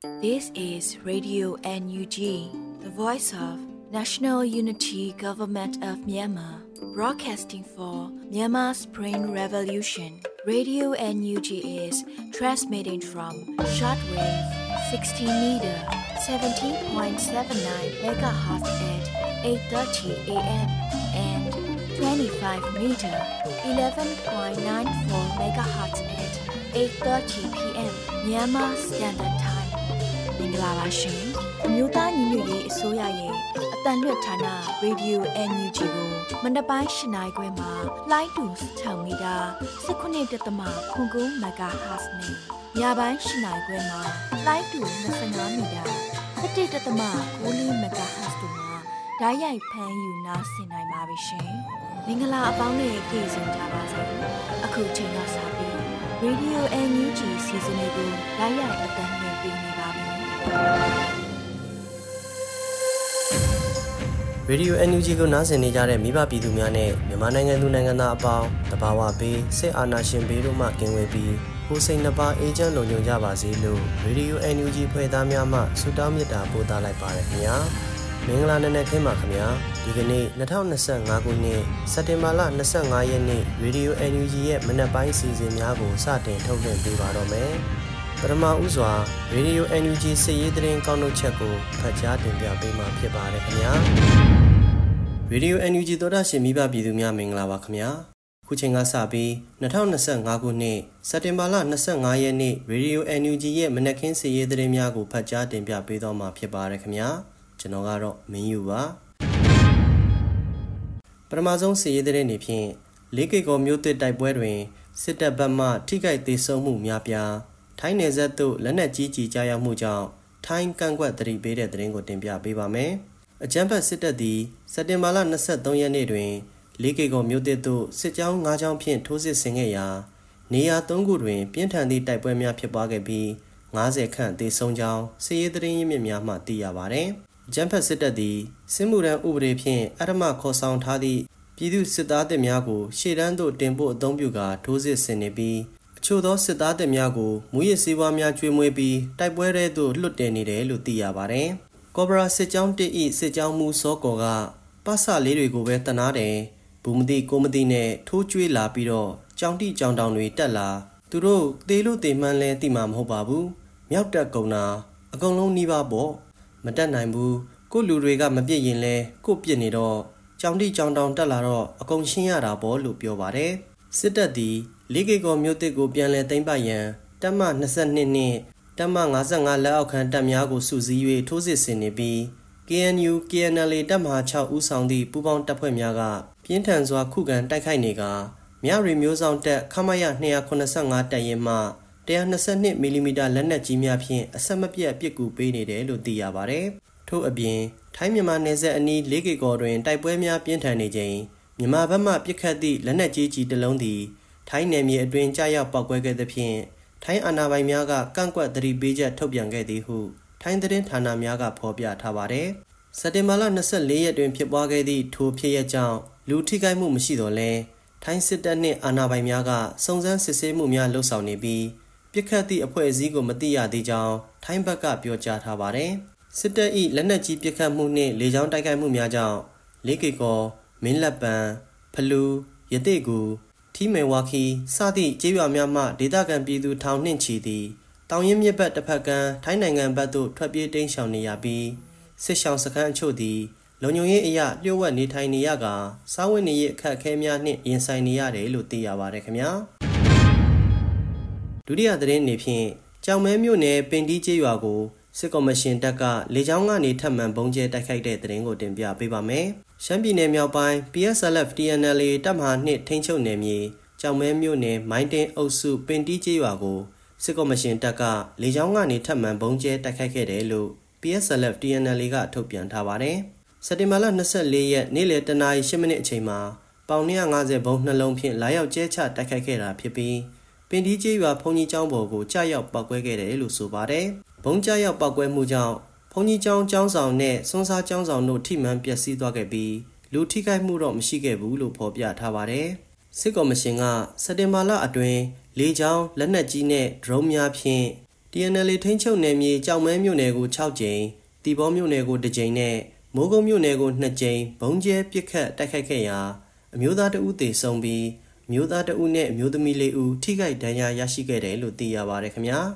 This is Radio NUG, the voice of National Unity Government of Myanmar, broadcasting for Myanmar's Spring Revolution. Radio NUG is transmitting from shortwave 16 meter 17.79 megahertz at 8:30 a.m. and 25 meter 11.94 megahertz at 8:30 p.m. Myanmar Standard Time. မင်္ဂလာပါရှင်အမျိုးသားညီညွတ်ရေးအစိုးရရဲ့အတန်လွတ်ဌာန Radio NUG ကိုမနက်ပိုင်း၈နာရီခွဲမှာလိုင်းတူ6မီတာ19.9 MHz နဲ့ညပိုင်း၈နာရီခွဲမှာလိုင်းတူ25မီတာ17.9 MHz တို့မှာဓာတ်ရိုက်ဖမ်းယူနားဆင်နိုင်ပါပြီရှင်မင်္ဂလာအပေါင်းနဲ့ကြိုဆိုကြပါစို့အခုချိန်ကစပြီး Radio NUG စီစဉ်လေးကိုဓာတ်ရိုက်အတန်လွှင့်ပေးနေပါပြီရေဒီယို NUG ကိုနားဆင်နေကြတဲ့မိဘပြည်သူများနဲ့မြန်မာနိုင်ငံသူနိုင်ငံသားအပေါင်းတဘာဝဘေးစစ်အာဏာရှင်ဘေးတို့မှကင်းဝေးပြီးကိုယ်စိတ်နှပါအေးချမ်းလုံခြုံကြပါစေလို့ရေဒီယို NUG ဖွဲ့သားများမှဆုတောင်းမေတ္တာပို့သလိုက်ပါရခင်ဗျာမင်္ဂလာနံနက်ခင်းပါခင်ဗျာဒီကနေ့2025ခုနှစ်စက်တင်ဘာလ25ရက်နေ့ရေဒီယို NUG ရဲ့မနက်ပိုင်းစီစဉ်များကိုစတင်ထုတ်လွှင့်ပေးပါတော့မယ်ပထမဦးစွာရေဒီယို NUG စစ်ရေးသတင်းကောက်နှုတ်ချက်ကိုဖတ်ကြားတင်ပြပေးမှာဖြစ်ပါတယ်ခင်ဗျာရေဒီယို NUG သောတာရှင်မိဘပြည်သူများမင်္ဂလာပါခင်ဗျာခုချိန်ကစပြီး2025ခုနှစ်စက်တင်ဘာလ25ရက်နေ့ရေဒီယို NUG ရဲ့မနက်ခင်းစစ်ရေးသတင်းများကိုဖတ်ကြားတင်ပြပေးတော့မှာဖြစ်ပါတယ်ခင်ဗျာကျွန်တော်ကတော့မင်းယူပါပထမဆုံးစစ်ရေးသတင်းတွေဖြင့်လေးကေကောမြို့သစ်တိုက်ပွဲတွင်စစ်တပ်ဘက်မှထိခိုက်ဒေဆုံးမှုများပြားထိုင်းနယ်စပ်သို့လက်နက်ကြီးကြီးကြားရောက်မှုကြောင့်ထိုင်းကန့်ကွက်သတိပေးတဲ့သတင်းကိုတင်ပြပေးပါမယ်။အကြမ်းဖက်စစ်တပ်သည်စက်တင်ဘာလ23ရက်နေ့တွင်လေးကေကောမြို့သစ်သို့စစ်ကြောင်း9ကြောင်းဖြင့်ထိုးစစ်ဆင်ခဲ့ရာနေရာ3ခုတွင်ပြင်းထန်သည့်တိုက်ပွဲများဖြစ်ပွားခဲ့ပြီး90ခန့်သေဆုံးကြောင်းစစ်ရေးသတင်းရင်းမြစ်များမှသိရပါသည်။အကြမ်းဖက်စစ်တပ်သည်စစ်မှုထမ်းဥပဒေဖြင့်အဓမ္မခေါ်ဆောင်ထားသည့်ပြည်သူစစ်သားတပ်များကိုရှေ့တန်းသို့တင်ပို့အသုံးပြုကာထိုးစစ်ဆင်နေပြီးအချို့သောစစ်သားတပ်များကိုမူရစ်ဆေးဝါးများကျွေးမွေးပြီးတိုက်ပွဲထဲသို့လွတ်တင်နေတယ်လို့သိရပါတယ်။ကော်ဘရာစစ်ကြောင်း1၏စစ်ကြောင်းမူစောကော်ကပတ်စလေးတွေကိုပဲတနာတယ်ဘူးမသိကိုမသိနဲ့ထိုးကျွေးလာပြီးတော့ကြောင်တိကြောင်တောင်တွေတက်လာသူတို့သေလို့သေမှန်းလဲသိမှာမဟုတ်ပါဘူး။မြောက်တက်ကုန်တာအကုန်လုံးနှီးပါပေါ့မတက်နိုင်ဘူးကိုလူတွေကမပြစ်ရင်လဲကိုပြစ်နေတော့ကြောင်တိကြောင်တောင်တက်လာတော့အကုန်ရှင်းရတာပေါ့လို့ပြောပါတယ်။စစ်တပ်သည်လေးကေကောမြို့သစ်ကိုပြန်လည်သိမ်းပိုက်ရန်တပ်မ22နှင့်တပ်မ55လက်အောက်ခံတပ်များကိုစုစည်း၍ထိုးစစ်ဆင်နေပြီး KNU KNLA တပ်မဟာ6ဦးဆောင်သည့်ပူးပေါင်းတပ်ဖွဲ့များကပြင်းထန်စွာခုခံတိုက်ခိုက်နေကာမြရီမျိုးဆောင်တပ်ခမရ285တပ်ရင်းမှ122မီလီမီတာလက်နက်ကြီးများဖြင့်အဆက်မပြတ်ပစ်ကူပေးနေတယ်လို့သိရပါတယ်။ထို့အပြင်ထိုင်းမြန်မာနယ်စပ်အနီးလေးကေကောတွင်တိုက်ပွဲများပြင်းထန်နေချိန်မြန်မာဘက်မှပစ်ခတ်သည့်လက်နက်ကြီးကြီးတစ်လုံးသည်ထိုင်းနယ်မြေအတွင်းကြာရောက်ပောက်ကွဲခဲ့သဖြင့်ထိုင်းအာဏာပိုင်များကကန့်ကွက်သတိပေးချက်ထုတ်ပြန်ခဲ့သည်ဟုထိုင်းသတင်းဌာနများကဖော်ပြထားပါတယ်။စက်တင်ဘာလ24ရက်တွင်ဖြစ်ပွားခဲ့သည့်ထိုဖြစ်ရပ်ကြောင့်လူထိခိုက်မှုမရှိတော့လဲထိုင်းစစ်တပ်နှင့်အာဏာပိုင်များကစုံစမ်းစစ်ဆေးမှုများလှုပ်ဆောင်နေပြီးပြစ်ခတ်သည့်အဖွဲ့အစည်းကိုမသိရသေးကြောင်းထိုင်းဘက်ကပြောကြားထားပါတယ်။စစ်တပ်၏လက်နက်ကြီးပစ်ခတ်မှုနှင့်လေကြောင်းတိုက်ခိုက်မှုများကြောင့်လေးကေကောမင်းလက်ပံဖလူရတိကူထီမေဝါခီစသည့်ကျေးရွာများမှဒေသခံပြည်သူထောင်နှင့်ချီသည်တောင်ရင်မြစ်ဘက်တစ်ဖက်ကမ်းထိုင်းနိုင်ငံဘက်သို့ထွက်ပြေးတိမ်းရှောင်နေရပြီးစစ်ရှောင်စခန်းအချို့သည်လုံခြုံရေးအရလျှို့ဝှက်နေထိုင်နေရကာစားဝတ်နေရေးအခက်အခဲများနှင့်ရင်ဆိုင်နေရတယ်လို့သိရပါတယ်ခင်ဗျာဒုတိယသတင်းအနေဖြင့်ကြောင်မဲမြို့နယ်ပင်တီးကျေးရွာကိုစစ်ကော်မရှင်တပ်ကလေကြောင်းကနေထပ်မံပုံကျဲတိုက်ခိုက်တဲ့သတင်းကိုတင်ပြပေးပါမယ်ရှမ်းပြည်နယ်မြောက်ပိုင်း PSLF TNLA တပ်မဟာ2ထိန်းချုပ်နယ်မြေကြောင်မဲမြို့နယ်မိုင်းတင်းအုပ်စုပင်တီးကျေးရွာကိုစစ်ကော်မရှင်တပ်ကလေကြောင်းကနေထပ်မံပုံကျဲတိုက်ခိုက်ခဲ့တယ်လို့ PSLF TNLA ကထုတ်ပြန်ထားပါတယ်စက်တင်ဘာလ24ရက်နေ့လယ်တနာရီ10မိနစ်အချိန်မှာပေါင်250ဘုံနှလုံးဖြင့်လာရောက်ကျဲချတိုက်ခိုက်ခဲ့တာဖြစ်ပြီးပင်တီးကျေးရွာဘုံကြီးကျောင်းပေါ်ကိုကြားရောက်ပောက်ကွဲခဲ့တယ်လို့ဆိုပါတယ်ဘုံကြားရောက်ပောက်ကွဲမှုကြောင့်ဘုံကြီးကျောင်းကျောင်းဆောင်နဲ့စွန်းစားကျောင်းဆောင်တို့ထိမှန်ပျက်စီးသွားခဲ့ပြီးလူထိခိုက်မှုတော့မရှိခဲ့ဘူးလို့ဖော်ပြထားပါတယ်စစ်ကော်မရှင်ကစက်တင်ဘာလအတွင်းလေကြောင်းလက်နက်ကြီးနဲ့ဒရုန်းများဖြင့် TNLA ထိန်းချုပ်နယ်မြေကြောင်မဲမြို့နယ်ကို6ကြိမ်တီဘောမြို့နယ်ကို2ကြိမ်နဲ့မိုးကုတ်မြို့နယ်ကို2ကြိမ်ဘုံကျဲပစ်ခတ်တိုက်ခိုက်ခဲ့ရာအမျိုးသားတဦးသေဆုံးပြီးအမျိုးသားတဦးနဲ့အမျိုးသမီး4ဦးထိခိုက်ဒဏ်ရာရရှိခဲ့တယ်လို့သိရပါတယ်ခင်ဗျာ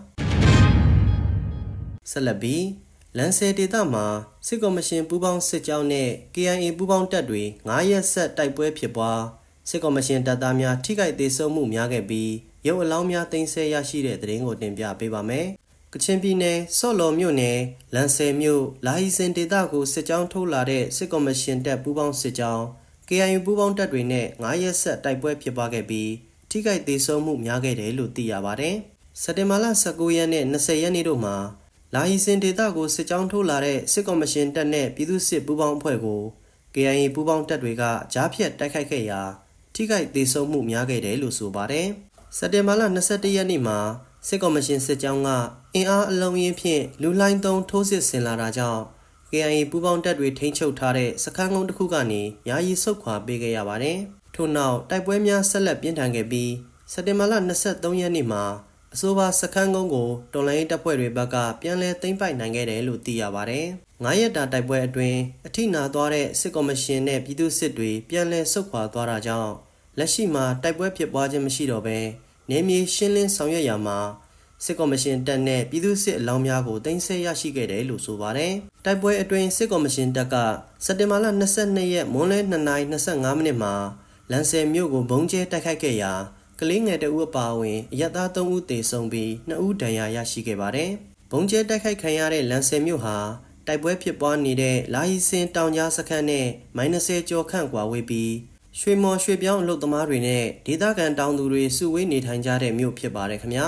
ဆက်လက်ပြီးလန်ဆယ်ဒေသမှာစစ်ကော်မရှင်ပူးပေါင်းစစ်ကြောင်းနဲ့ KIA ပူးပေါင်းတပ်တွေ9ရက်ဆက်တိုက်ပွဲဖြစ်ပွားစစ်ကော်မရှင်တပ်သားများထိခိုက်သေးဆုံးမှုများခဲ့ပြီးရုပ်အလောင်းများသိမ်းဆည်းရရှိတဲ့သတင်းကိုတင်ပြပေးပါမယ်။ကချင်ပြည်နယ်ဆော့လော်မြို့နယ်လန်ဆယ်မြို့လာဟီစင်ဒေသကိုစစ်ကြောင်းထိုးလာတဲ့စစ်ကော်မရှင်တပ်ပူးပေါင်းစစ်ကြောင်း KIA ပူးပေါင်းတပ်တွေနဲ့9ရက်ဆက်တိုက်ပွဲဖြစ်ပွားခဲ့ပြီးထိခိုက်သေးဆုံးမှုများခဲ့တယ်လို့သိရပါတယ်။စက်တင်ဘာလ19ရက်နဲ့20ရက်နေ့တို့မှာလာဟီစင်ဒေသကိုစစ်ကြောင်းထိုးလာတဲ့စစ်ကော်မရှင်တပ်နဲ့ပြည်သူ့စစ်ပူးပေါင်းအဖွဲ့ကို KIA ပူးပေါင်းတပ်တွေကကြားဖြတ်တိုက်ခိုက်ခဲ့ရာထိခိုက်သေးဆုံးမှုများခဲ့တယ်လို့ဆိုပါတယ်။စက်တင်ဘာလ21ရက်နေ့မှာစစ်ကော်မရှင်စစ်ကြောင်းကအင်အားအလုံးရင်းဖြင့်လူလှိုင်းသုံးထိုးစစ်ဆင်လာတာကြောင့် KIA ပူးပေါင်းတပ်တွေထိန်းချုပ်ထားတဲ့စခန်းကုန်းတစ်ခုကနေယာယီဆုတ်ခွာပေးခဲ့ရပါတယ်။ထို့နောက်တိုက်ပွဲများဆက်လက်ပြင်းထန်ခဲ့ပြီးစက်တင်ဘာလ23ရက်နေ့မှာအဆိုပါစခန်းကုန်းကိုတော်လိုင်းတပ်ဖွဲ့တွေဘက်ကပြန်လည်သိမ်းပိုက်နိုင်ခဲ့တယ်လို့သိရပါတယ်။9ရက်တာတိုက်ပွဲအတွင်းအထိနာသွားတဲ့စစ်ကော်မရှင်နဲ့ပြည်သူ့စစ်တွေပြန်လည်ဆုတ်ခွာသွားတာကြောင့်လက်ရှိမှာတိုက်ပွဲဖြစ်ပွားခြင်းမရှိတော့ဘဲနယ်မြေရှင်းလင်းဆောင်ရွက်ရာမှာစစ်ကော်မရှင်တပ်နဲ့ပြည်သူ့စစ်အလောင်းများကိုသိမ်းဆည်းရရှိခဲ့တယ်လို့ဆိုပါတယ်။တိုက်ပွဲအတွင်းစစ်ကော်မရှင်တပ်ကစက်တင်ဘာလ22ရက်မွန်းလယ်2:25မိနစ်မှာလန်ဆယ်မြို့ကိုဘုံကျဲတိုက်ခိုက်ခဲ့ရာကလေးငယ်တဦးအပါအဝင်အရပ်သား3ဦးသေဆုံးပြီး2ဦးဒဏ်ရာရရှိခဲ့ပါတယ်။ဘုံကျဲတိုက်ခိုက်ခံရတဲ့လန်ဆယ်မြို့ဟာတိုက်ပွဲဖြစ်ပွားနေတဲ့လာဟီစင်တောင်ကြားစခန်းနဲ့မိုင်20ကျော်ခန့်ကွာဝေးပြီးရွှေမော်ရွှေပြောင်းအလုပ်သမားတွေနဲ့ဒေသခံတောင်သူတွေစုဝေးနေထိုင်ကြတဲ့မြို့ဖြစ်ပါတယ်ခင်ဗျာ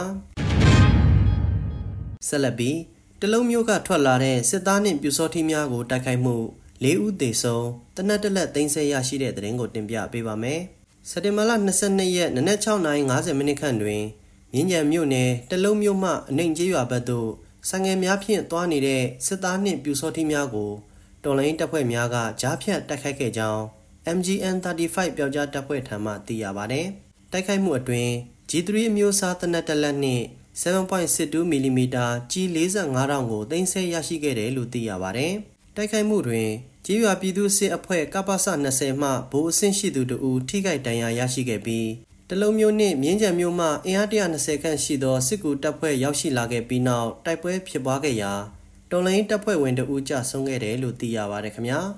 ဆက်လက်ပြီးတလုံးမြို့ကထွက်လာတဲ့စစ်သားနှင့်ပြူစောထီးများကိုတိုက်ခိုက်မှု4ဦးသေဆုံးတနက်တလက်သိမ်းဆည်းရရှိတဲ့သတင်းကိုတင်ပြပေးပါမယ်စက်တင်ဘာလ22ရက်နနက်6:50မိနစ်ခန့်တွင်မြင်းကြံမြို့နယ်တလုံးမြို့မှအနှိမ်ကျေးရွာဘက်သို့ဆိုင်ငယ်များဖြင့်တွားနေတဲ့စစ်သားနှင့်ပြူစောထီးများကိုတော်လိုင်းတပ်ဖွဲ့များကကြားဖြတ်တိုက်ခိုက်ခဲ့ကြောင်းMGN 35ပျောက်ကြားတပ်ဖွဲ့ထံမှသိရပါတယ်။တိုက်ခိုက်မှုအတွင်း G3 အမျိုးအစားသေနတ်တစ်လက်နှင့် 7.62mm ကြီး45တောင်ကိုသိမ်းဆည်းရရှိခဲ့တယ်လို့သိရပါတယ်။တိုက်ခိုက်မှုတွင်ကျေးရွာပြည်သူ့စစ်အဖွဲ့ကပစ20မှဗိုလ်အဆင့်ရှိသူတို့ထိခိုက်ဒဏ်ရာရရှိခဲ့ပြီးတလုံးမျိုးနှင့်မြင်းကြံမျိုးမှအင်အား120ခန့်ရှိသောစစ်ကူတပ်ဖွဲ့ရောက်ရှိလာခဲ့ပြီးနောက်တိုက်ပွဲဖြစ်ပွားခဲ့ရာတော်လိုင်းတပ်ဖွဲ့ဝင်တို့ကြဆုံးခဲ့တယ်လို့သိရပါတယ်ခင်ဗျာ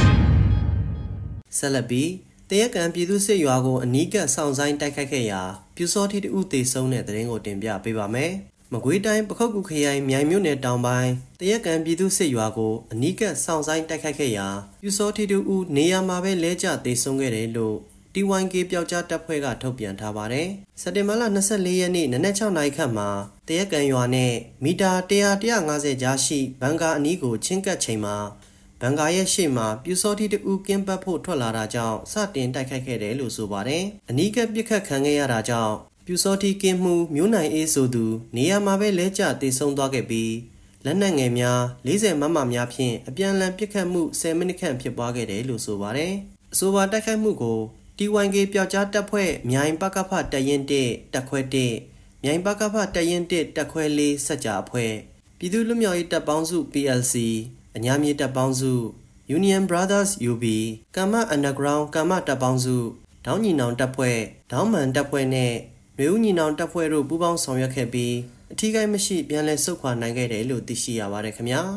ဆက်လက်ပြီးတရက်ကံပြည်သူ့စစ်ရွာကိုအနီးကပ်ဆောင်ဆိုင်တိုက်ခိုက်ခဲ့ရာပြူစောထီးတဦးသေဆုံးတဲ့သတင်းကိုတင်ပြပေးပါမယ်။မကွေးတိုင်းပခုတ်ကူခရိုင်မြိုင်မြို့နယ်တောင်ပိုင်းတရက်ကံပြည်သူ့စစ်ရွာကိုအနီးကပ်ဆောင်ဆိုင်တိုက်ခိုက်ခဲ့ရာပြူစောထီးတဦးနေရာမှာပဲလဲကျသေဆုံးခဲ့တယ်လို့ TYK ပျောက်ကြားတပ်ဖွဲ့ကထုတ်ပြန်ထားပါတယ်။စက်တင်ဘာလ24ရက်နေ့နနက်6:00နာရီခန့်မှာတရက်ကံရွာနဲ့မီတာ100-150ကြားရှိဘန်ကာအနီးကိုချင်းကပ်ချိန်မှာဘန်ကာရဲ့ရှေ့မှာပြူစောထီးတဦးကင်းပတ်ဖို့ထွက်လာတာကြောင့်စတင်တိုက်ခိုက်ခဲ့တယ်လို့ဆိုပါတယ်။အနီးကပ်ပစ်ခတ်ခံခဲ့ရတာကြောင့်ပြူစောထီးကင်းမှုမျိုးနိုင်အေးဆိုသူနေရာမှာပဲလဲကျသေဆုံးသွားခဲ့ပြီးလက်နက်ငယ်များ40မမများဖြင့်အပြန်အလှန်ပစ်ခတ်မှု10မိနစ်ခန့်ဖြစ်ပွားခဲ့တယ်လို့ဆိုပါတယ်။အဆိုပါတိုက်ခိုက်မှုကို TYK ပျောက်ကြားတပ်ဖွဲ့မြိုင်ပကဖတရင်1တပ်ခွဲ1မြိုင်ပကဖတရင်1တပ်ခွဲ4စက်ကြအဖွဲ့ပြည်သူ့လူမျိုးရေးတပ်ပေါင်းစု PLCအညာမြေတပ်ပေါင်းစု Union Brothers UB ကမ္မ Underground ကမ္မတပ်ပေါင်းစုဒေါင်းညီနောင်တပ်ဖွဲ့ဒေါင်းမန်တပ်ဖွဲ့နဲ့မျိုးဦးညီနောင်တပ်ဖွဲ့တို့ပူးပေါင်းဆောင်ရွက်ခဲ့ပြီးအထူးကိမရှိပြန်လည်ဆုတ်ခွာနိုင်ခဲ့တယ်လို့သိရှိရပါတယ်ခင်ဗျာ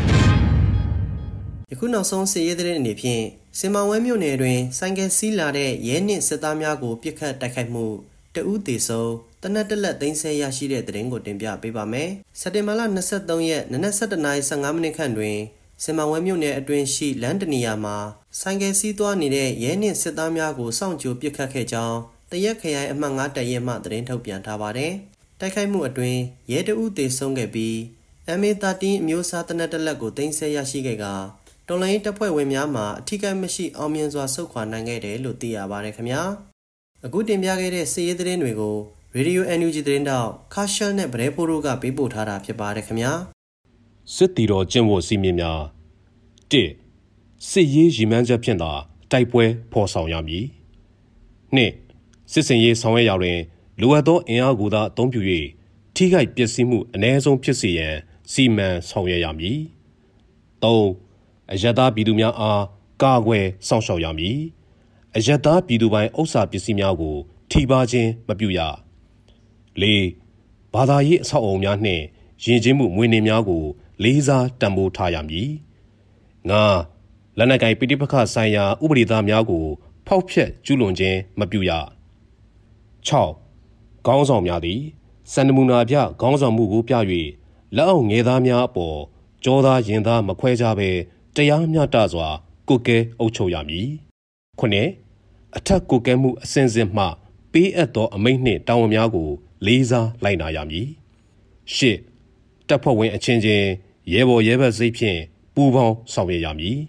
ယခုနောက်ဆုံးစစ်ရေးသတင်းအနေဖြင့်စင်မောင်ဝဲမြို့နယ်တွင်ဆိုင်ကယ်စီးလာတဲ့ရဲနှင့်စစ်သားများကိုပစ်ခတ်တိုက်ခိုက်မှုတဦးသေဆုံးတနက်တလက်သိမ်းဆည်းရရှိတဲ့သတင်းကိုတင်ပြပေးပါမယ်စက်တင်ဘာလ23ရက်နနက်7:15မိနစ်ခန့်တွင်စင်မောင်ဝဲမြို့နယ်အတွင်းရှိလမ်းတနေရာမှာဆိုင်ကယ်စီးသွားနေတဲ့ရဲနှင့်စစ်သားများကိုစောင့်ကြိုပစ်ခတ်ခဲ့ကြောင်းတရက်ခရိုင်အမှတ်9တပ်ရဲမှသတင်းထုတ်ပြန်ထားပါတယ်တိုက်ခိုက်မှုအတွင်းရဲတဦးသေဆုံးခဲ့ပြီး MA13 အမျိုးအစားသေနတ်တစ်လက်ကိုသိမ်းဆည်းရရှိခဲ့ကတော်လိုင်းတပ်ဖွဲ့ဝင်များမှာအထူးကိမရှိအောင်မြင်စွာဆုတ်ခွာနိုင်ခဲ့တယ်လို့သိရပါတယ်ခင်ဗျာအခုတင်ပြခဲ့တဲ့စစ်ရေးသတင်းတွေကို Radio NUG သတင်းတောက်ခါရှယ်နဲ့ဗရဲဖိုးတို့ကပေးပို့ထားတာဖြစ်ပါတယ်ခင်ဗျာစစ်တီတော်ကျင့်ဝတ်စည်းမျဉ်းများ1စစ်ရေးရည်မှန်းချက်ဖြင့်သာတိုက်ပွဲဖော်ဆောင်ရမည်2စစ်စင်ရေးဆောင်ရွက်ရာတွင်လိုအပ်သောအင်အားကိုသာအသုံးပြု၍ထိခိုက်ပျက်စီးမှုအ ਨੇ ဆုံးဖြစ်စေရန်စီမံဆောင်ရွက်ရမည်၃အယက်သားပြည်သူများအားကာကွယ်စောင့်ရှောက်ရမည်အယက်သားပြည်သူပိုင်ဥစ္စာပစ္စည်းများကိုထိပါခြင်းမပြုရ၄ဘာသာရေးအဆောက်အအုံများနှင့်ယဉ်ကျေးမှုမွေးနေ့များကိုလေးစားတန်ဖိုးထားရမည်၅လက်နက်ကိုင်ပဋိပက္ခဆိုင်ရာဥပဒေသားများကိုဖောက်ဖျက်ကျူးလွန်ခြင်းမပြုရ၆ခေါင်းဆောင်များသည်စံနမူနာပြခေါင်းဆောင်မှုကိုပြ၍လက်အောက်ငယ်သားများအပေါ်ကြောသားရင်သားမခွဲခြားဘဲတရားမျှတစွာကွပ်ကဲအုပ်ချုပ်ရမည်9အထက်ကွပ်ကဲမှုအစဉ်စဉ်မှပေးအပ်သောအမိန့်နှင့်တာဝန်များကိုလေးစားလိုက်နာရမည်10တပ်ဖွဲ့ဝင်အချင်းချင်းရဲဘော်ရဲဘက်စိတ်ဖြင့်ပူးပေါင်းဆောင်ရွက်ရမည်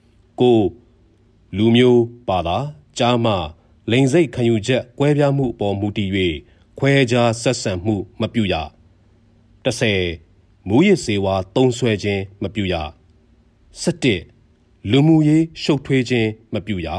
9လူမျိုးဘာသာကြားမှလိင်စိတ်ခံယူချက်ကွဲပြားမှုအပေါ်မူတည်၍ခွဲခြားဆက်ဆံမှုမပြုရ10မူရစ်စေဝါသုံးစွဲခြင်းမပြုရ17လူမှုရေးရှုပ်ထွေးခြင်းမပြုရ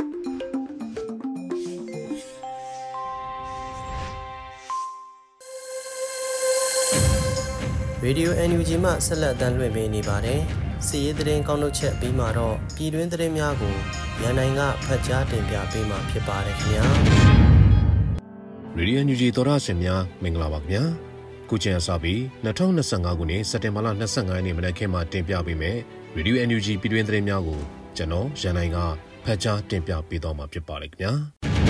ရေဒီယို NUG မှဆက်လက်တမ်းလွှင့်ပေးနေပါတယ်။စီရေးသတင်းကောင်းထုတ်ချက်ပြီးမှတော့ပြည်တွင်းသတင်းများကိုရန်နိုင်ကဖတ်ကြားတင်ပြပေးမှာဖြစ်ပါတယ်ခင်ဗျာ။ရေဒီယို NUG သောရရှင်များမင်္ဂလာပါခင်ဗျာ။ခုချိန်အစပြီး2025ခုနှစ်စက်တင်ဘာလ25ရက်နေ့မနက်ခင်းမှာတင်ပြပေးမယ်။ရေဒီယို NUG ပြည်တွင်းသတင်းများကိုကျွန်တော်ရန်နိုင်ကဖတ်ကြားတင်ပြပေးတော့မှာဖြစ်ပါတယ်ခင်ဗျာ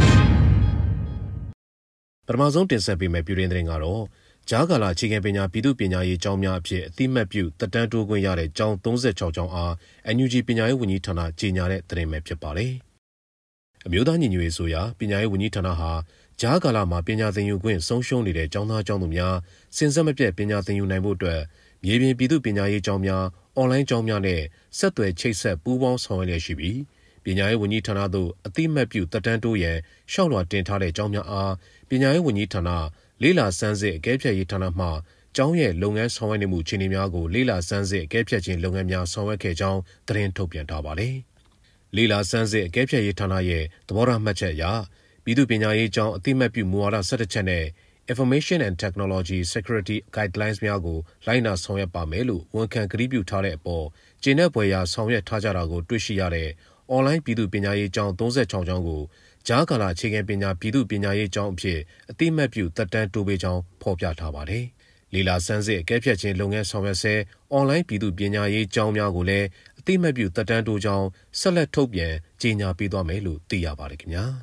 ။ပထမဆုံးတင်ဆက်ပေးမယ့်ပြည်တွင်းသတင်းကတော့ဂျာကာလာအခြေခံပညာပြည်သူ့ပညာရေးကျောင်းများအဖြစ်အသိမှတ်ပြုတက်တန်းတိုးခွင့်ရတဲ့ကျောင်း36ကျောင်းအား NUG ပညာရေးဝန်ကြီးဌာနကြီးညာတဲ့သတင်းပဲဖြစ်ပါတယ်။အမျိုးသားညီညွတ်ရေးအစိုးရပညာရေးဝန်ကြီးဌာနဟာဂျာကာလာမှာပညာသင်ယူခွင့်ဆုံးရှုံးနေတဲ့ကျောင်းသားကျောင်းသူများစဉ်ဆက်မပြတ်ပညာသင်ယူနိုင်ဖို့အတွက်မြေပြင်ပြည်သူ့ပညာရေးကျောင်းများအွန်လိုင်းကျောင်းများနဲ့ဆက်သွယ်ချိတ်ဆက်ပူးပေါင်းဆောင်ရွက်လျက်ရှိပြီးပညာရေးဝန်ကြီးဌာနသို့အသိမှတ်ပြုတက်တန်းတိုးရန်ရှောက်လွှာတင်ထားတဲ့ကျောင်းများအားပညာရေးဝန်ကြီးဌာနလေးလာစမ်းစစ်အကဲဖြတ်ရေးဌာနမှကျောင်းရဲ့လုပ်ငန်းဆောင်ရွက်နေမှုအခြေအနေများကိုလေးလာစမ်းစစ်အကဲဖြတ်ခြင်းလုပ်ငန်းများဆောင်ရွက်ခဲ့ကြောင်းသတင်းထုတ်ပြန်ထားပါတယ်။လေးလာစမ်းစစ်အကဲဖြတ်ရေးဌာနရဲ့သဘောထားမှတ်ချက်အရပြည်သူ့ပညာရေးကျောင်းအသိမှတ်ပြုမူဝါဒ17ချက်နဲ့ Information and Technology Security Guidelines များကိုလိုက်နာဆောင်ရွက်ပါမယ်လို့ဝန်ခံကတိပြုထားတဲ့အပေါ်ကျေနပ်ဖွယ်ရာဆောင်ရွက်ထားကြတာကိုတွေ့ရှိရတဲ့အွန်လိုင်းပြည်သူ့ပညာရေးကျောင်း36ကျောင်းကိုဂျာကာလာအခြေခံပညာပြည်သူ့ပညာရေးကျောင်းအဖြစ်အတိမတ်ပြုတက်တန်းတိုးပေးကြောင်းဖော်ပြထားပါတယ်။လီလာစန်းစစ်အကဲဖြတ်ခြင်းလုပ်ငန်းဆောင်ရွက်ဆဲအွန်လိုင်းပြည်သူ့ပညာရေးကျောင်းများကိုလည်းအတိမတ်ပြုတက်တန်းတိုးကြောင်းဆက်လက်ထုတ်ပြန်ကြေညာပေးသွားမယ်လို့သိရပါတယ်ခင်ဗျာ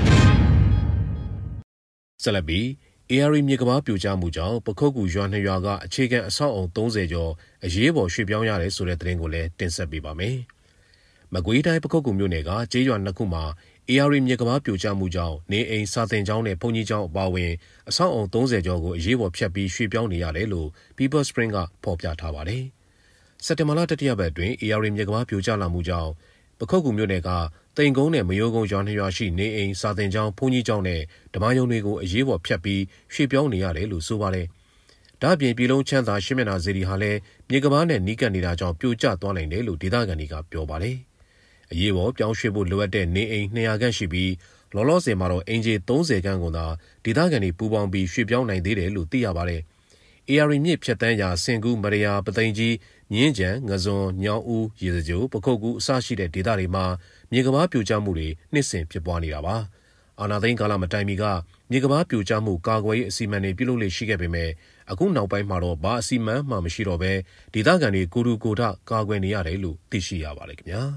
။ဆက်လက်ပြီး ARI မြေကမ္ဘာပြိုကျမှုကြောင့်ပခုတ်ကူရွာ2ရွာကအခြေခံအဆောက်အုံ30ကျော်အရေးပေါ်ရွှေ့ပြောင်းရတယ်ဆိုတဲ့သတင်းကိုလည်းတင်ဆက်ပေးပါမယ်။မကွေးတိုင်းပခုတ်ကူမြို့နယ်ကကျေးရွာ2ခုမှာARI မြေကမ္ဘာပြိုကျမှုကြောင့်နေအိမ်စာသင်ကျောင်းနဲ့ဘုံကြီးကျောင်းအပါအဝင်အဆောက်အုံ30ကျော်ကိုအရေးပေါ်ဖျက်ပြီးရွှေ့ပြောင်းနေရတယ်လို့ People Spring ကဖော်ပြထားပါတယ်။စက်တင်ဘာလတတိယပတ်အတွင်း ARI မြေကမ္ဘာပြိုကျလာမှုကြောင့်ပခုတ်ကူမြို့နယ်ကတိန်ကုန်းနဲ့မယိုးကုန်းရွာ2ရွာရှိနေအိမ်စာသင်ကျောင်းဘုံကြီးကျောင်းနဲ့ဓမ္မယုံတွေကိုအရေးပေါ်ဖျက်ပြီးရွှေ့ပြောင်းနေရတယ်လို့ဆိုပါတယ်။ဒါ့အပြင်ပြည်လုံးချမ်းသာရှင်းမျက်နှာစေတီဟာလည်းမြေကမ္ဘာနဲ့နီးကပ်နေတာကြောင့်ပြိုကျသွားနိုင်တယ်လို့ဒေသခံတွေကပြောပါတယ်။အရေးပေါ်ပြောင်းရွှေ့ဖို့လိုအပ်တဲ့နေအိမ်200ခန့်ရှိပြီးလောလောဆယ်မှာတော့အင်ဂျီ30ခန့်ကိုသာဒေသခံတွေပူးပေါင်းပြီးရွှေ့ပြောင်းနိုင်သေးတယ်လို့သိရပါတယ်။ ARI မြစ်ဖြတ်တန်းရာစင်ကူးမရယာပသိမ်ကြီးမြင်းကြံငဇွန်ညောင်ဦးရေစကြိုပခုတ်ကူအစရှိတဲ့ဒေသတွေမှာမြေကမ္ဘာပြိုကျမှုတွေနှစ်စဉ်ဖြစ်ပွားနေတာပါ။အာဏာသိမ်းကာလမတိုင်မီကမြေကမ္ဘာပြိုကျမှုကာကွယ်ရေးအစီအမံတွေပြုလုပ်လေ့ရှိခဲ့ပေမဲ့အခုနောက်ပိုင်းမှာတော့ဘာအစီအမံမှမရှိတော့ဘဲဒေသခံတွေကိုယ်တူကိုယ်ထကာကွယ်နေရတယ်လို့သိရှိရပါတယ်ခင်ဗျာ။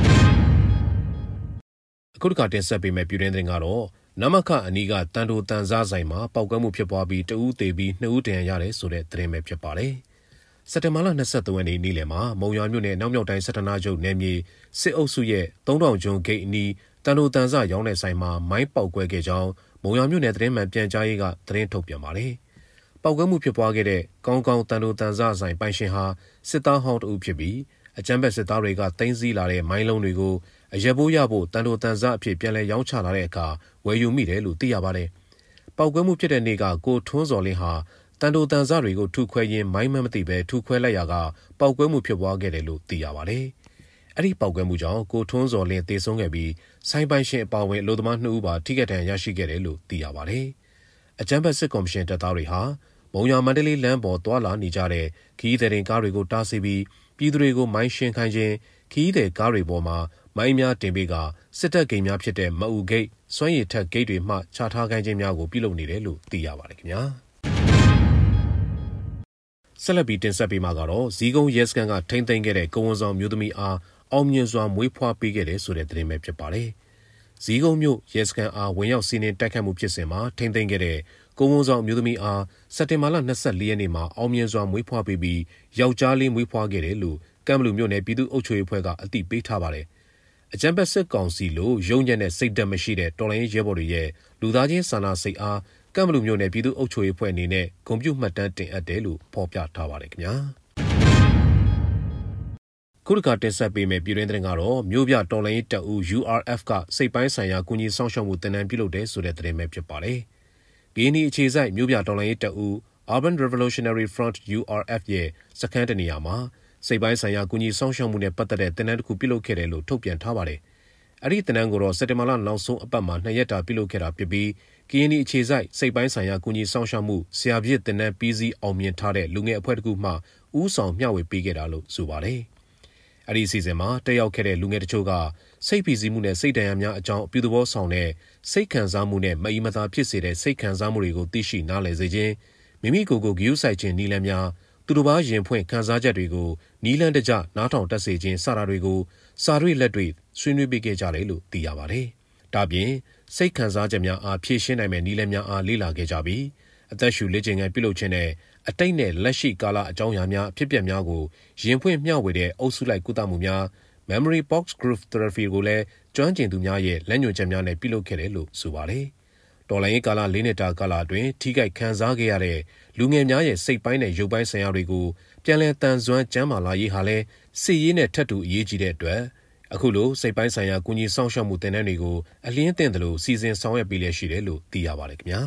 အခုတစ်ခါတင်ဆက်ပေးမယ့်ပြည်တွင်းသတင်းကတော့နမခအနီးကတန်တိုတန်စားဆိုင်မှာပောက်ကွဲမှုဖြစ်ပွားပြီးတဦးသေပြီး2ဦးဒဏ်ရာရတယ်ဆိုတဲ့သတင်းပဲဖြစ်ပါတယ်။စက်တင်ဘာလ23ရက်နေ့လယ်မှာမုံရွာမြို့နယ်နောက်မြောက်တိုင်းစစ်ဌာနချုပ်နယ်မြေစစ်အုပ်စုရဲ့3000ကျွန်းဂိတ်အနီးတန်တိုတန်စားရောင်းတဲ့ဆိုင်မှာမိုင်းပောက်ကွဲခဲ့ကြောင်းမုံရွာမြို့နယ်သတင်းမှန်ပြန်ကြားရေးကသတင်းထုတ်ပြန်ပါတယ်။ပောက်ကွဲမှုဖြစ်ပွားခဲ့တဲ့ကောင်းကောင်းတန်တိုတန်စားဆိုင်ပိုင်ရှင်ဟာစစ်သားဟောင်းတဦးဖြစ်ပြီးအကြမ်းဖက်စစ်သားတွေကတင်းစည်းလာတဲ့မိုင်းလုံးတွေကိုအရက်ပိုးရဖို့တန်တိုတန်စားအဖြစ်ပြန်လည်ရောင်းချလာတဲ့အခါဝယ်ယူမိတယ်လို့သိရပါတယ်။ပောက်ကွဲမှုဖြစ်တဲ့နေ့ကကိုထွန်းစော်လင်းဟာတန်တိုတန်စားတွေကိုထုခွဲရင်းမိုင်းမသိပဲထုခွဲလိုက်ရာကပောက်ကွဲမှုဖြစ်ပွားခဲ့တယ်လို့သိရပါတယ်။အဲ့ဒီပောက်ကွဲမှုကြောင့်ကိုထွန်းစော်လင်းသေဆုံးခဲ့ပြီးဆိုင်ပိုင်ရှင်အပါအဝင်အလုပ်သမား2ဦးပါထိခိုက်ဒဏ်ရာရရှိခဲ့တယ်လို့သိရပါတယ်။အကြမ်းဖက်စစ်ကော်မရှင်တပ်သားတွေဟာမမုံရွာမန္တလေးလမ်းပေါ်တွာလာနေကြတဲ့ခီးသည်တင်ကားတွေကိုတားဆီးပြီးပြည်သူတွေကိုမိုင်းရှင်းခိုင်းခြင်းခီးသည်ကားတွေပေါ်မှာမိုင်းများတင်ပေးကစစ်တပ်ဂိတ်များဖြစ်တဲ့မအူဂိတ်စွမ်းရည်ထက်ဂိတ်တွေမှချထားခိုင်းခြင်းများကိုပြုလုပ်နေတယ်လို့သိရပါတယ်ခင်ဗျာဆက်လက်ပြီးတင်ဆက်ပေးမှာကတော့ဇီးကုန်းရဲစခန်းကထိန်းသိမ်းခဲ့တဲ့ကိုဝန်ဆောင်မျိုးသမီးအားအောင်မြင်စွာမွေးဖွားပေးခဲ့တယ်ဆိုတဲ့သတင်းပဲဖြစ်ပါတယ်ဇီးကုန်းမြို့ရဲစခန်းအားဝင်ရောက်စီးနင်းတိုက်ခတ်မှုဖြစ်စဉ်မှာထိန်းသိမ်းခဲ့တဲ့ကိုဝန်ဆောင်မျိုးသမီးအားစက်တင်ဘာလ24ရက်နေ့မှာအောင်မြင်စွာမွေးဖွားပေးပြီးယောက်ျားလေးမွေးဖွားခဲ့တယ်လို့ကမ်ဘလူမြို့နယ်ပြည်သူ့အုပ်ချုပ်ရေးအဖွဲ့ကအသိပေးထားပါတယ်အကြံပတ်စစ်ကောင်စီလိုရုံညံ့တဲ့စိတ်ဓာတ်မရှိတဲ့တော်လိုင်းရဲဘော်တွေရဲ့လူသားချင်းစာနာစိတ်အားကမ်ဘလူမြို့နယ်ပြည်သူ့အုပ်ချုပ်ရေးအဖွဲ့အနေနဲ့ဂုဏ်ပြုမှတ်တမ်းတင်အပ်တယ်လို့ဖော်ပြထားပါတယ်ခင်ဗျာခုတစ်ခါတင်ဆက်ပေးမယ့်ပြည်တွင်းသတင်းကတော့မြို့ပြတော်လိုင်းတပ်ဦး URF ကစိတ်ပိုင်းဆိုင်ရာကူညီဆောင်ရှောက်မှုတင်နန်းပြုလုပ်တဲ့ဆိုတဲ့သတင်းပဲဖြစ်ပါတယ်ဂီနီအခြေစိုက်မြို့ပြတော်လိုင်းတပ်ဦး Urban Revolutionary Front URF ရဲ့စခန်းတနေရာမှာစိတ်ပိုင်းဆိုင်ရာကူညီဆောင်ရှောက်မှုနဲ့ပတ်သက်တဲ့တင်နန်းတစ်ခုပြုလုပ်ခဲ့တယ်လို့ထုတ်ပြန်ထားပါတယ်အဲ့ဒီတင်နန်းကိုတော့စက်တင်ဘာလနောက်ဆုံးအပတ်မှာ2ရက်တာပြုလုပ်ခဲ့တာဖြစ်ပြီးကီယနီအခြေစိုက်စိတ်ပိုင်းဆိုင်ရာကူညီဆောင်ရှောက်မှုဆရာပြည့်တင်နန်းပြီးစီးအောင်မြင်ထားတဲ့လူငယ်အဖွဲ့တစ်ခုမှဦးဆောင်မျှဝေပေးခဲ့တာလို့ဆိုပါတယ်။အဲ့ဒီစီစဉ်မှာတက်ရောက်ခဲ့တဲ့လူငယ်တချို့ကစိတ်ဖိစီးမှုနဲ့စိတ်ဒဏ်ရာများအကြောင်းအပြုသဘောဆောင်တဲ့စိတ်ခံစားမှုနဲ့မအီမသာဖြစ်စေတဲ့စိတ်ခံစားမှုတွေကိုသိရှိနားလည်စေခြင်းမိမိကိုယ်ကိုဂရုစိုက်ခြင်းနည်းလမ်းများသူတို့ဘာရင်ဖွင့်ခံစားချက်တွေကိုနီးလန်းတကျနားထောင်တတ်စေခြင်းစတာတွေကိုစာတွေ့လက်တွေ့ဆွေးနွေးပေးခဲ့ကြတယ်လို့သိရပါတယ်။ဒါပြင်စိတ်ခံစားချက်များအားဖြည့်ရှင်းနိုင်မယ့်နည်းလမ်းများအားလေ့လာခဲ့ကြပြီးအသက်ရှူလေ့ကျင့်ခန်းပြုလုပ်ခြင်းနဲ့အတိတ်နဲ့လက်ရှိကာလအကြောင်းအရာများအဖြစ်အပျက်များကိုရင်ဖွင့်မျှဝေတဲ့အုပ်စုလိုက်ကုသမှုများ Memory Box Group Therapy ကိုလည်းကျွမ်းကျင်သူများရဲ့လက်ညွှန်ချက်များနဲ့ပြုလုပ်ခဲ့တယ်လို့ဆိုပါတယ်။တော်လိုင်းကာလ၄နှစ်တာကာလအတွင်းထိခိုက်ခံစားခဲ့ရတဲ့လူငယ်များရဲ့စိတ်ပိုင်းနဲ့ရုပ်ပိုင်းဆိုင်ရာတွေကိုပြန်လည်တန်ဆွမ်းကျန်းမာလာရေးဟာလည်းစစ်ရေးနဲ့ထပ်တူအရေးကြီးတဲ့အတွက်အခုလိုစိတ်ပိုင်းဆိုင်ရာကူညီဆောင်ရှောက်မှုတင်နန်းတွေကိုအလင်းသင့်တယ်လို့စီစဉ်ဆောင်ရွက်ပေးလျက်ရှိတယ်လို့သိရပါတယ်ခင်ဗျာ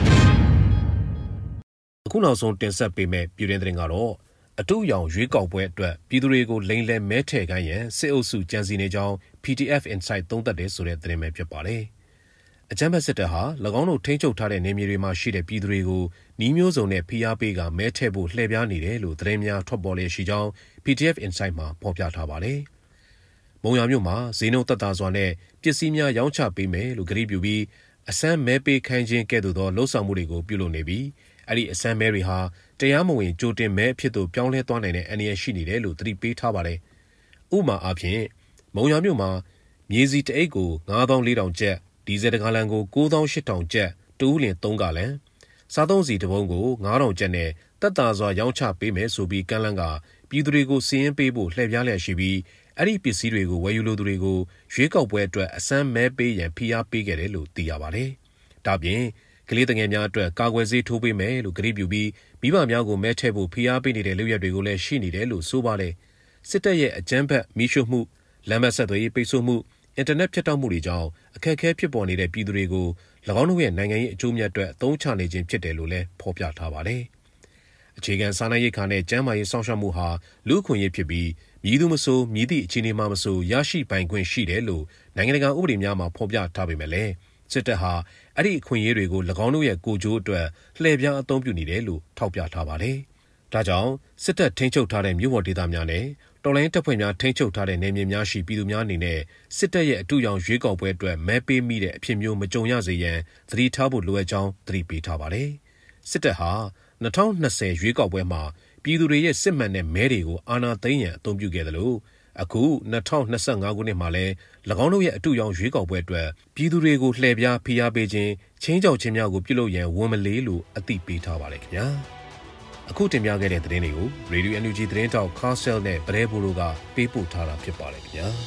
အခုနောက်ဆုံးတင်ဆက်ပေးမယ့်ပြည်တွင်းသတင်းကတော့အတူရောင်ရွေးကောက်ပွဲအတွက်ပြည်သူတွေကိုလိမ်လည်မဲထည့်ခိုင်းရန်စစ်အုပ်စုကြံစည်နေကြောင်း PTF Insight သုံးသပ်တယ်ဆိုတဲ့သတင်းပဲဖြစ်ပါတယ်အကြမ်းဖက်စစ်တပ်ဟာ၎င်းတို့ထိန်းချုပ်ထားတဲ့နေမြေတွေမှာရှိတဲ့ပြည်သူတွေကိုနှီးမျိုးစုံနဲ့ဖိအားပေးကမဲထည့်ဖို့လှည့်ပြားနေတယ်လို့သတင်းများထွက်ပေါ်လျက်ရှိကြောင်း PTF Insight မှာဖော်ပြထားပါတယ်မုံရွာမြို့မှာဈေးနှုန်းသက်သာစွာနဲ့ပစ္စည်းများရောင်းချပေးမယ်လို့ကတိပြုပြီးအစမ်းမဲပေးခိုင်းခြင်းကဲ့သို့သောလှုံ့ဆော်မှုတွေကိုပြုလုပ်နေပြီးအဲ့ဒီအစမ်းမဲတွေဟာတရားမဝင်ကြိုတင်မဲအဖြစ်သို့ပြောင်းလဲသွားနိုင်တဲ့အန္တရာယ်ရှိနေတယ်လို့သတိပေးထားပါတယ်။ဥပမာအားဖြင့်မုံရွာမြို့မှာမြေစီတအိတ်ကို9400ကျပ်ဒီဇယ်တဂါလံကို9800ကျပ်တူးလင်3ဂါလံစားသုံးစီတစ်ပုံးကို9000ကျပ်နဲ့တက်တာစွာရောင်းချပေးမယ်ဆိုပြီးကမ်းလှမ်းကပြည်သူတွေကိုစီးရင်ပေးဖို့လှည့်ပြားလျက်ရှိပြီးအဲ့ဒီပစ္စည်းတွေကိုဝယ်ယူလိုသူတွေကိုရွေးကောက်ပွဲအတွက်အစမ်းမဲပေးရန်ဖိအားပေးခဲ့တယ်လို့သိရပါတယ်။ဒါပြင်ကလေးငယ်များအတွက်ကာကွယ်ဆေးထိုးပေးမယ်လို့ကတိပြုပြီးမိဘများကိုမဲထည့်ဖို့ဖိအားပေးနေတဲ့လုပ်ရက်တွေကိုလည်းရှိနေတယ်လို့ဆိုပါတယ်။စစ်တပ်ရဲ့အကြမ်းဖက်မိရှုမှုလမ်းမဆက်သွယ်ရေးပိတ်ဆို့မှုအင်တာနက်ဖြတ်တောက်မှုတွေကြောင့်အခက်အခဲဖြစ်ပေါ်နေတဲ့ပြည်သူတွေကို၎င်းတို့ရဲ့နိုင်ငံရေးအကျိုးမြတ်အတွက်အသုံးချနေခြင်းဖြစ်တယ်လို့လည်းဖော်ပြထားပါတယ်။အခြေခံစားနပ်ရိက္ခာနဲ့ကျန်းမာရေးစောင့်ရှောက်မှုဟာလူ့အခွင့်အရေးဖြစ်ပြီးမည်သူမဆိုမည်သည့်အခြေအနေမှမဆိုရရှိပိုင်ခွင့်ရှိတယ်လို့နိုင်ငံတကာဥပဒေများမှာဖော်ပြထားပေမဲ့လည်းစစ်တပ်ဟာအဲ့ဒီအခွင့်အရေးတွေကို၎င်းတို့ရဲ့ကိုယ်ကျိုးအတွက်လှည့်ပြားအသုံးပြုနေတယ်လို့ထောက်ပြထားပါတယ်။ဒါကြောင့်စစ်တပ်ထိန်းချုပ်ထားတဲ့မြို့ပေါ်ဒေသများနဲ့တော်လိုင်းတပ်ဖွဲ့များထိန်းချုပ်ထားတဲ့နယ်မြေများရှိပြည်သူများအနေနဲ့စစ်တပ်ရဲ့အတူရောင်ရွေးကောက်ပွဲအတွက်မဲပေးမိတဲ့အဖြစ်မျိုးမကြုံရစေရန်သတိထားဖို့လိုအပ်ကြောင်းသတိပေးထားပါတယ်။စစ်တပ်ဟာ2020ရွေးကောက်ပွဲမှာပြည်သူတွေရဲ့စစ်မှန်တဲ့မဲတွေကိုအာဏာသိမ်းရန်အသုံးပြုခဲ့တယ်လို့အခု2025ခုနှစ်မှာလည်း၎င်းတို့ရဲ့အတူရောင်ရွေးကောက်ပွဲအတွက်ပြည်သူတွေကိုလှည့်ပြားဖိအားပေးခြင်းချင်းကြောက်ခြင်းများကိုပြုလုပ်ရန်ဝန်မလေးလို့အသိပေးထားပါတယ်ခင်ဗျာအခုတင်ပြခဲ့တဲ့သတင်းတွေကို Radio NUG သတင်းတောက် Castle နဲ့ဗရဲဘူတို့ကပေးပို့ထားတာဖြစ်ပါတယ်ခင်ဗျာ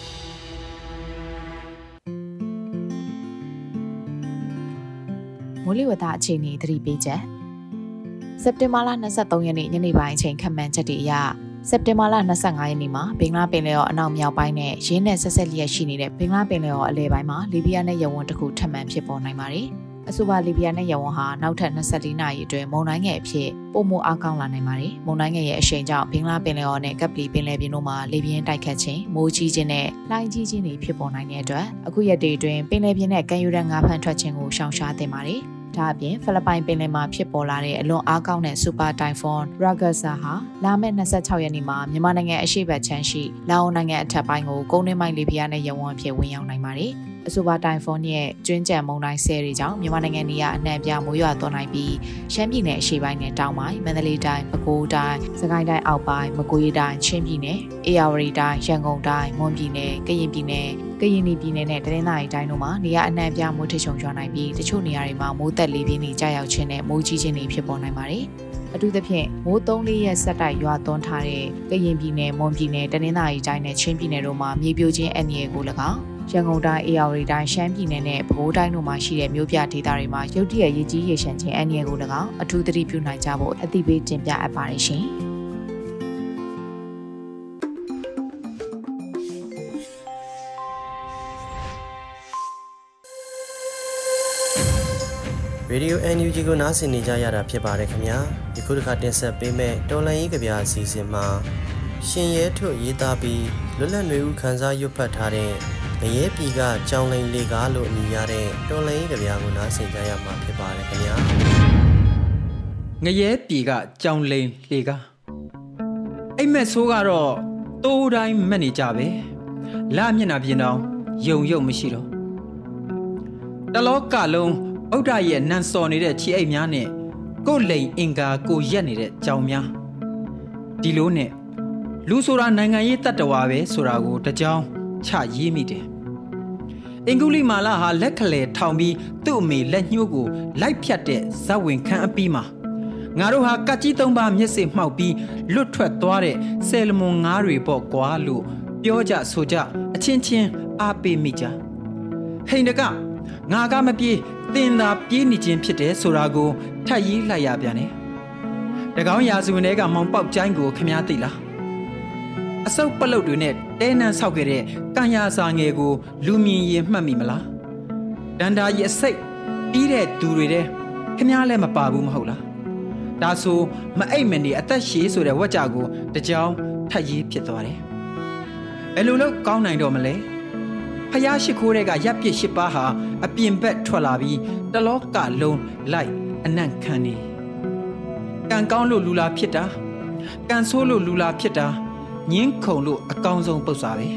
မိုးလေဝသအခြေအနေသတိပေးချက်စက်တင်ဘာလ23ရက်နေ့ညနေပိုင်းအချိန်ခန့်မှန်းချက်တွေအရစက်တင်ဘာလ25ရက်နေ့မှာဘင်္ဂလားပင်လယ်အော်အနောက်မြောက်ပိုင်းနဲ့ရင်းနဲ့ဆက်ဆက်လျက်ရှိနေတဲ့ဘင်္ဂလားပင်လယ်အော်အလယ်ပိုင်းမှာလီဘီယာနဲ့ယမန်တစ်ခုထပ်မံဖြစ်ပေါ်နိုင်ပါတယ်။အဆိုပါလီဘီယာနဲ့ယမန်ဟာနောက်ထပ်24နာရီအတွင်းမုန်တိုင်းငယ်အဖြစ်ပိုမိုအားကောင်းလာနိုင်ပါတယ်။မုန်တိုင်းငယ်ရဲ့အရှိန်ကြောင့်ဘင်္ဂလားပင်လယ်အော်နဲ့ကပ်ပလီပင်လယ်ပြင်တို့မှာလေပြင်းတိုက်ခတ်ခြင်းမိုးကြီးခြင်းနဲ့လှိုင်းကြီးခြင်းတွေဖြစ်ပေါ်နိုင်တဲ့အတွက်အခုရက်တွေအတွင်းပင်လယ်ပြင်နဲ့ကမ်းရိုးတန်းငါးဖမ်းထွက်ခြင်းကိုရှောင်ရှားသင့်ပါတယ်။ဒါအပြင်ဖိလစ်ပိုင်ပင်လယ်မှာဖြစ်ပေါ်လာတဲ့အလွန်အားကောင်းတဲ့စူပါတိုင်ဖွန် Ragasa ဟာလာမယ့်26ရက်နေ့မှာမြန်မာနိုင်ငံအရှေ့ဘက်ခြမ်းရှိလာအိုနိုင်ငံအထက်ပိုင်းကိုကုန်းတွင်းပိုင်းလေပြင်းနဲ့ရဝန်းဖြစ်ဝင်ရောက်နိုင်ပါတယ်။အဆိုပါတိုင်ဖွန်ရဲ့ကျွန်းကြံမုန်တိုင်းဆဲတွေကြောင့်မြန်မာနိုင်ငံနေရာအနှံ့အပြားမိုးရွာသွန်းနိုင်ပြီးရှမ်းပြည်နယ်အရှေ့ပိုင်းနဲ့တောင်ပိုင်းမန္တလေးတိုင်းပဲခူးတိုင်းစကိုင်းတိုင်းအောက်ပိုင်းမကွေးတိုင်းချင်းပြည်နယ်အေရဝတီတိုင်းရန်ကုန်တိုင်းမွန်ပြည်နယ်ကရင်ပြည်နယ်ကရင်ပြည်နယ်နဲ့တနင်္သာရီတိုင်းတို့မှာနေရာအနှံ့အပြားမိုးထချုံရွာနိုင်ပြီးတချို့နေရာတွေမှာမိုးသက်လေပြင်းတွေကြာရောက်ခြင်းနဲ့မိုးကြီးခြင်းတွေဖြစ်ပေါ်နိုင်ပါတယ်။အထူးသဖြင့်မိုး3-4ရက်ဆက်တိုက်ရွာသွန်းထားတဲ့ကရင်ပြည်နယ်မွန်ပြည်နယ်တနင်္သာရီတိုင်းနဲ့ချင်းပြည်နယ်တို့မှာမြေပြိုခြင်းအန္တရာယ်ကို၎င်းရန်ကုန်တိုင်းအေရဝတီတိုင်းရှမ်းပြည်နယ်နဲ့ပဲခူးတိုင်းတို့မှာရှိတဲ့မြို့ပြဒေသတွေမှာရုတ်တရက်ရေကြီးရေရှမ်းခြင်းအန္တရာယ်ကို၎င်းအထူးသတိပြုနိုင်ကြဖို့အသိပေးတင်ပြအပ်ပါတယ်ရှင်။ Radio NUG ကိုနားဆင်နေကြရတာဖြစ်ပါတယ်ခင်ဗျာဒီခုတစ်ခါတင်ဆက်ပေးမယ့်တော်လန်ရေးကြပြအစီအစဉ်မှာရှင်ရဲထွတ်ရေးသားပြီးလွတ်လပ်နေဦးခန်းစားရွတ်ဖတ်ထားတဲ့ငရဲပြည်ကကြောင်လိန်လေကားလို့အမည်ရတဲ့တော်လန်ရေးကြပြကိုနားဆင်ကြရမှာဖြစ်ပါတယ်ခင်ဗျာငရဲပြည်ကကြောင်လိန်လေကားအိမ်မက်ဆိုးကတော့တိုးတိုင်းမက်နေကြပဲလာမျက်နှာပြင်တော့ယုံယုံမရှိတော့တလောကလုံးဥဒ္ဒရဲ့နန်စော်နေတဲ့ခြေအိတ်များနဲ့ကိုလိန်အင်္ကာကိုရက်နေတဲ့ကြောင်များဒီလိုနဲ့လူဆိုတာနိုင်ငံရေးတတ္တဝါပဲဆိုတာကိုတကြောင်ချရေးမိတယ်အင်္ဂုလိမာလာဟာလက်ခလဲထောင်ပြီးသူ့အမေလက်ညှိုးကိုလိုက်ဖြတ်တဲ့ဇက်ဝင်ခန်းအပြီးမှာငါတို့ဟာကတ်ကြီး3ပါးမျက်စိမှောက်ပြီးလွတ်ထွက်သွားတဲ့ဆယ်လမွန်ငါးတွေပေါ့ကွာလို့ပြောကြဆိုကြအချင်းချင်းအားပေးမိကြဟိန်တကငါကမပြေးတင်သာပြေးနေခြင်းဖြစ်တယ်ဆိုတာကိုထပ်ရေးလိုက်ရပြန်တယ်တကောင်းရာဇဝင်တွေကမောင်ပေါက်ကျိုင်းကိုခမားသိလားအစုပ်ပလုတ်တွေနဲ့တဲနန်းဆောက်ခဲ့တဲ့ကံရာစာငယ်ကိုလူမြင်ရင်မှတ်မိမလားဒန္တာကြီးအစိတ်ပြီးတဲ့သူတွေတဲ့ခမားလည်းမပါဘူးမဟုတ်လားဒါဆိုမအိတ်မနေအသက်ရှည်ဆိုတဲ့ဝက်ကြကိုတကြောင်ထပ်ရေးဖြစ်သွားတယ်ဘယ်လိုလုပ်ကောင်းနိုင်တော့မလဲဖျားရှိခိုးတဲ့ကရပ်ပစ်8ပါးဟာအပြင်ဘက်ထွက်လာပြီးတလောကလုံးလိုက်အနံ့ခံနေကံကောင်းလို့လူလာဖြစ်တာကံဆိုးလို့လူလာဖြစ်တာညင်းခုန်လို့အကောင်းဆုံးပု္ပ္ပာပဲ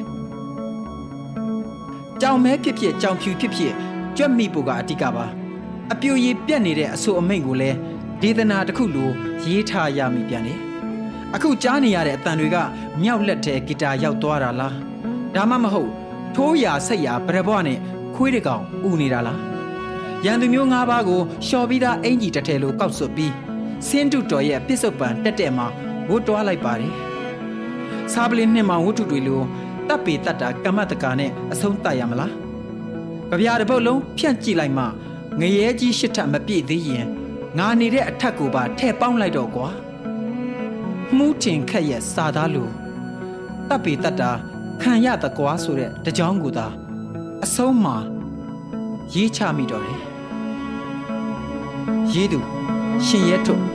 ကြောင်မဲဖြစ်ဖြစ်ကြောင်ဖြူဖြစ်ဖြစ်ကြွက်မိဖို့ကအတိကပါအပြူရည်ပြက်နေတဲ့အဆိုအမိန့်ကိုလည်းဒေသနာတစ်ခုလိုရေးထားရမိပြန်တယ်အခုကြားနေရတဲ့အတန်တွေကမြောက်လက်ထဲဂီတာရောက်သွားတာလားဒါမှမဟုတ်ထိုးရာဆက်ရာပရဘွားနဲ့ခွေးတကောင်ဥနေတာလားရန်သူမျိုး၅ပါးကိုလျှော်ပြီးသားအင်ကြီးတစ်ထည်လိုကောက်ဆွတ်ပြီးစင်းတုတော်ရဲ့ပစ္စုပန်တက်မှာဝတ်တွားလိုက်ပါတယ်စားပလင်းနှစ်မောင်ဝတ္ထုတွေလိုတပ်ပေတတ်တာကမ္မတကာနဲ့အဆုံးတတ်ရမလားကြပြားတစ်ပုတ်လုံးဖြန့်ကြည့်လိုက်မှငရဲကြီးရှစ်ထပ်မပြည့်သေးရင်ငါနေတဲ့အထက်ကိုပါထဲ့ပေါင်းလိုက်တော့ကွာမှုတင်ခက်ရဲ့စာသားလိုတပ်ပေတတ်တာခံရတကွာဆိုတဲ့တကြောင်ကိုသာအဆုံးမှာရေးချမိတော့တယ်ရေးသူရှင်ရဲထွတ်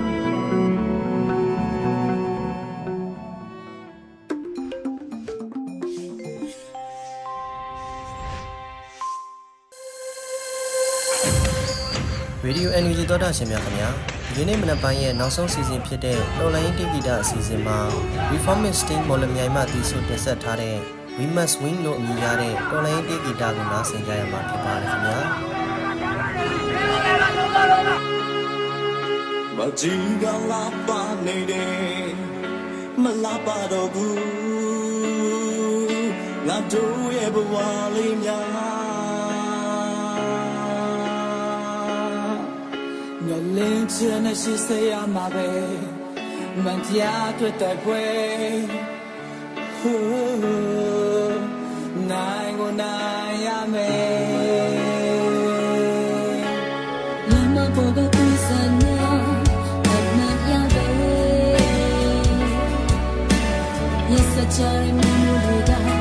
ရေဒီယို NUG သောတာရှင်များခင်ဗျာဒီနေ့မနက်ပိုင်းရဲ့နောက်ဆုံးစီစဉ်ဖြစ်တဲ့တော်လိုင်းတိဂီတာအစီအစဉ်မှာ Reformist Team မော်လမြိုင်မှတည်ဆိုတင်ဆက်ထားတဲ့ We Must Win လို့အမည်ရတဲ့တော်လိုင်းတိဂီတာကိုနားဆင်ကြရမှာဖြစ်ပါတယ်ခင်ဗျာမကြီးကလာပါနေတယ်မလာပါတော့ဘူးငါတို့ရဲ့ဘဝလေးများညလင်းချင်တဲ့ရှိစေရမှာပဲမန်တရားတွေ့တဲ့ခွေနိုင်ကိုနိုင်ရမယ်လမ်းမပေါ်ကပြစနာအမှန်ရပဲ Yes I try me with that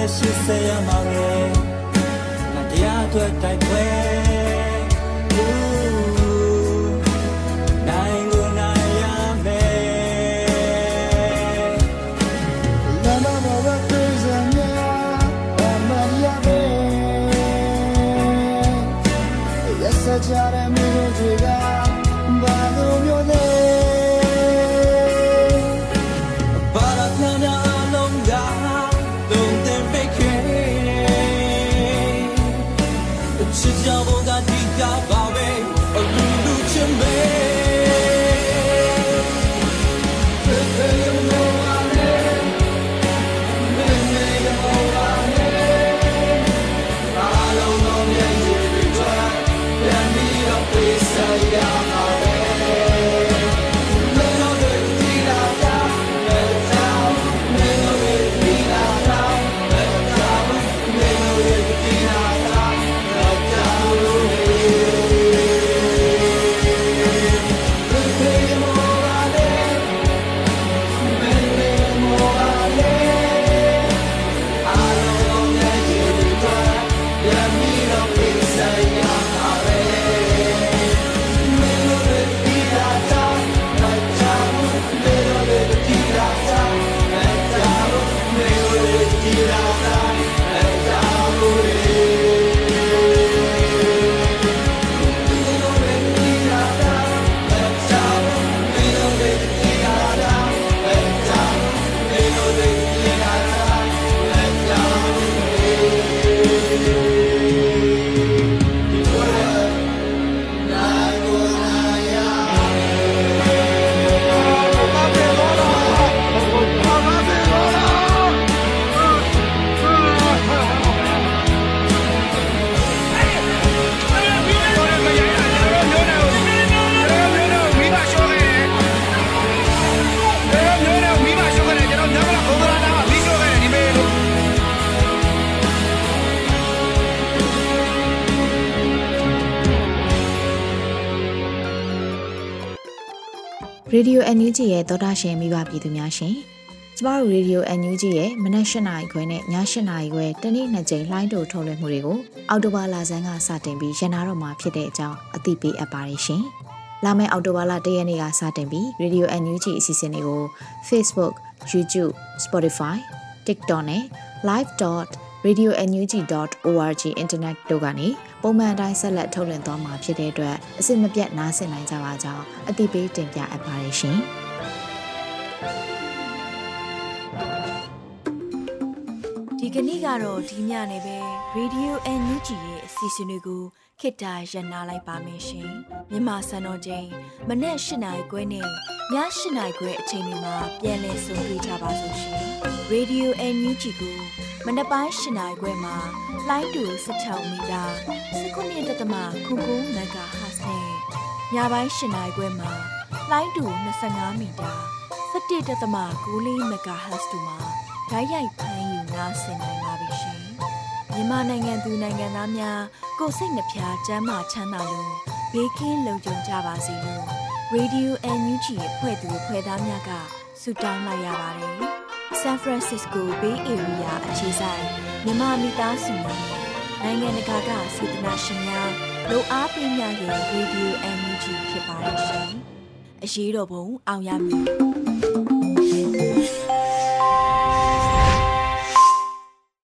ရှိစေရမှာပဲငါတရားအတွက်တိုက်ပွဲနိုင်ကိုနိုင်ရမယ်လာမမဝတ်ပြေးစမြာအမရမယ်ရစကြရမျိုးတွေကဘာလို့မျိုးလဲဘာသာပြန်အလုံးကတုံးတဲ့ပိတ်ခဲချစ်ကြဖို့ကဒီကပါပဲအလူလူချင်ပဲရေဒီယို NUG ရဲ့သောတာရှင်မိဘပြည်သူများရှင်ကျမတို့ရေဒီယို NUG ရဲ့မနက်၈နာရီခွဲနဲ့ည၈နာရီခွဲတနေ့2ကြိမ်လိုင်းတိုထုတ်လွှင့်မှုတွေကိုအောက်တိုဘာလဆန်းကစတင်ပြီးရန်နာတော့မှာဖြစ်တဲ့အကြောင်းအသိပေးအပ်ပါတယ်ရှင်လာမယ့်အောက်တိုဘာလ1ရက်နေ့ကစတင်ပြီးရေဒီယို NUG အစီအစဉ်တွေကို Facebook, YouTube, Spotify, TikTok နဲ့ live.radionug.org အင်တာနက်တို့ကနေပုံမှန်အတိုင်းဆက်လက်ထုတ်လွှင့်သွားမှာဖြစ်တဲ့အတွက်အစစ်မပြတ်နားဆင်နိုင်ကြပါကြောင်းအသိပေးတင်ပြအပ်ပါတယ်ရှင်။ဒီကနေ့ကတော့ဒီညနေပဲ Radio NUG ရဲ့အစီအစဉ်လေးကိုခေတ္တရနာလိုက်ပါမယ်ရှင်။မြန်မာစံတော်ချိန်မနေ့၈နာရီခွဲနဲ့ည၈နာရီခွဲအချိန်တွေမှာပြန်လည်ဆုံတွေ့ကြပါစို့ရှင်။ Radio NUG ကိုမနက်ပိုင်း၈နာရီခွဲမှာလိုင်းတူ16မီတာ19.9 MHz နဲ့ညပိုင်း၈နာရီခွဲမှာလိုင်းတူ25မီတာ17.9 MHz တို့မှာဓာတ်ရိုက်ဖမ်းယူနားဆင်နိုင်ပါပြီရှင်။မြန်မာနိုင်ငံသူနိုင်ငံသားများကိုယ်စိတ်နှပြကျန်းမာချမ်းသာလို့ဘေးကင်းလုံခြုံကြပါစေလို့ Radio NUG ရဲ့ဖွဲ့သူဖွဲ့သားများကဆုတောင်းလိုက်ရပါတယ်။ San Francisco Bay Area အခြေစိုက်မြန်မာမိသားစုများနိုင်ငံတကာကစေတနာရှင်များလိုအားပေးများရဲ့ Radio NUG ဖြစ်ပါတယ်ရှင်။အရေးတော်ပုံအောင်ရမည်